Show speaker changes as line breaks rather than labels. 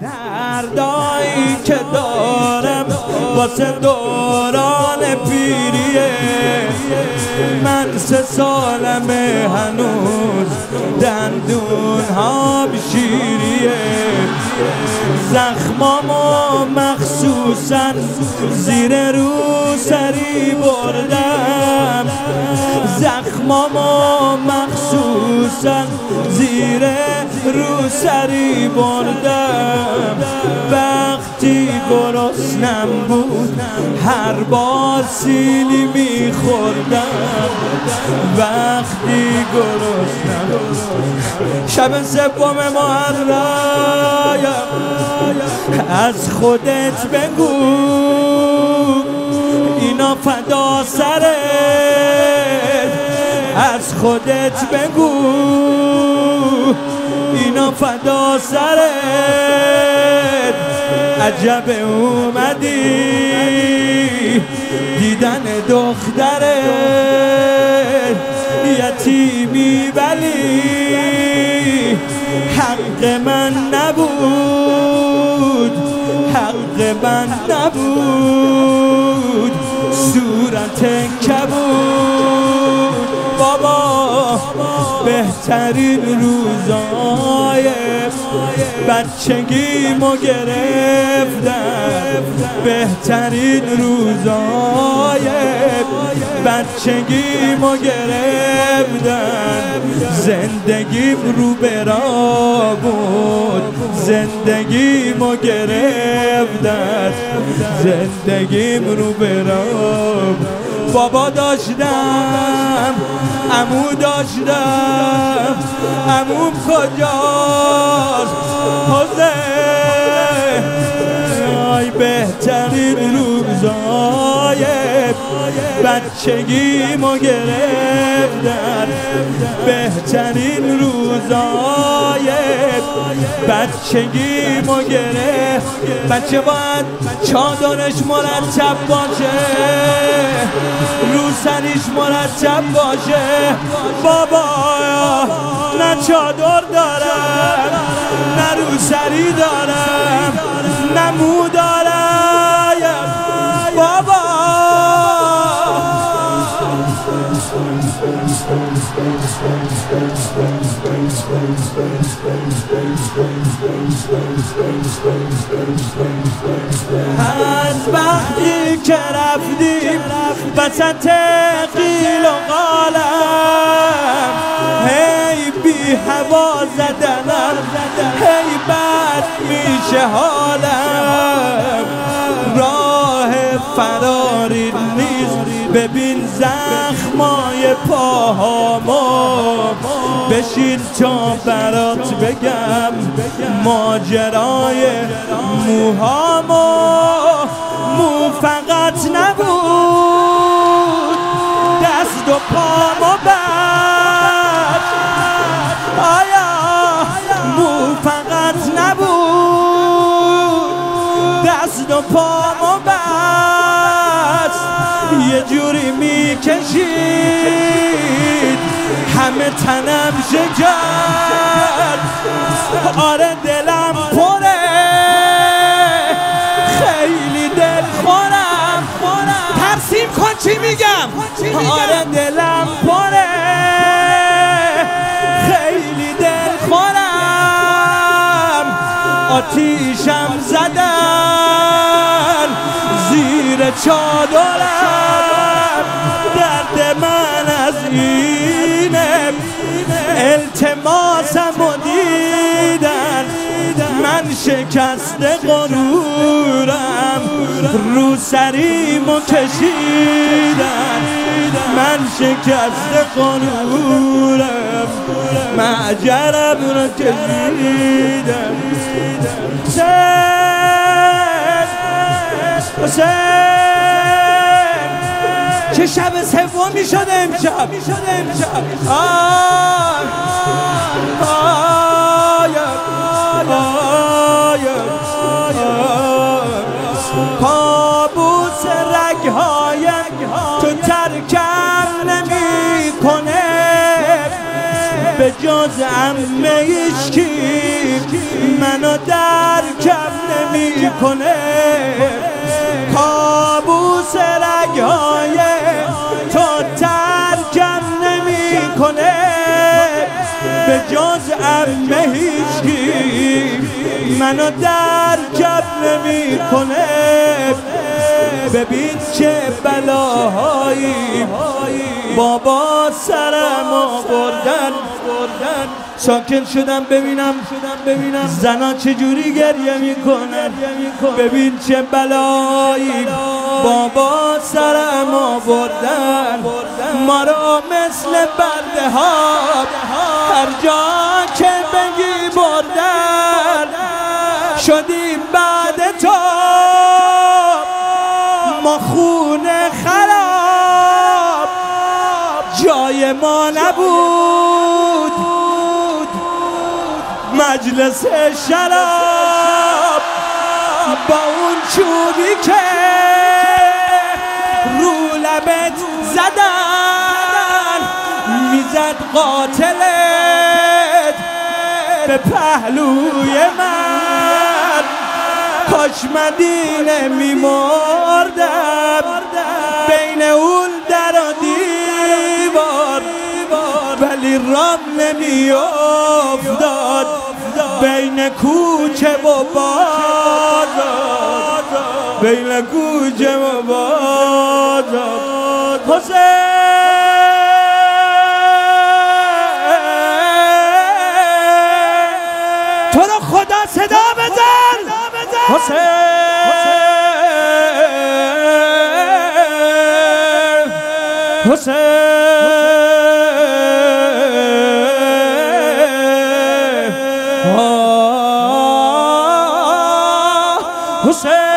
دردایی که دارم واسه دوران پیریه. من 3 سالمه هنوز دندون ها شیریه. زخمامو مخصوصا زیر روسری بردم. زخمامو مخصوصا زیر روسری بردم. وقتی گرسنم بود هر بار سیلی میخوردم. وقتی گرسنم شب 3 محرم از خودت بگو اینا فدا سرت. از خودت بگو اینا فدا سرت. عجب اومدی دیدن دخترت. یتیمی ولی حق من نبود. حق من نبود. صورت کبود. بابا بهترین روزای بچگیمو گرفتم. بهترین روزای بچگیمو گرفتم. زندگیم رو برا بود. زندگیمو گرفتم. زندگیم رو برا بود. بابا داشتم عمو داشتم. عموم کجاست حسین؟ آی بهترین روزای بچگیمو گرفتن. بهترین روزای بچگیمو گرفت. بچه باید چادرش مرتب باشه. روسریش مرتب باشه. بابا نه چادر دارم نه روسری دارم نه مو دارم. بابا از وقتی که رفتیم وسط قیل و قالم هی بی هوا زدنم هی بد میشه حالم. راه فراری نیست ببین زخمای پاهامو. بشین تا برات بگم ماجرای موهامو. مو فقط نبود دست و پامو بست. آیا مو فقط نبود دست و پامو بست. یه جوری میکشید همه تنم شکر. آره دلم پره خیلی دل خورم. ترسیم کن چی میگم. آره دلم پره خیلی دل خورم. آتیشم زدن زیر چادرم. درد من از اینه التماسمو دیدن. من شکست غرورم رو سریمو کشیدن. من شکست غرورم معجرم رو کشیدن. حسین چه شب 3 شد امشب. کابوس رگهای تو ترکم نمی کنه به جز عمه هیچکی منو درکم نمی کنه، کابوس رگای تو ترکم نمی کنه، به جز عمه هیچکی منو درکم نمی کنه. ببین چه بلاهایی بابا سرم آوردن، ساکن شدم ببینم زنا چجوری گریه میکنن. ببین چه بلایی بابا سرم آوردن، ما رو مثل برده ها هر جا که بگی بردن. شدیم بعد تو ما خونه خراب، جای ما نبود مجلس شراب. با اون چوبی که رو لبت زدن میزد قاتلت به پهلوی من، کاش مدینه میمردم بین اون در و دیوار، ولی رام نمیافتاد بین کوچه و بازار، بین کوچه و بازار. حسین تو رو خدا صدا بزن، حسین حسین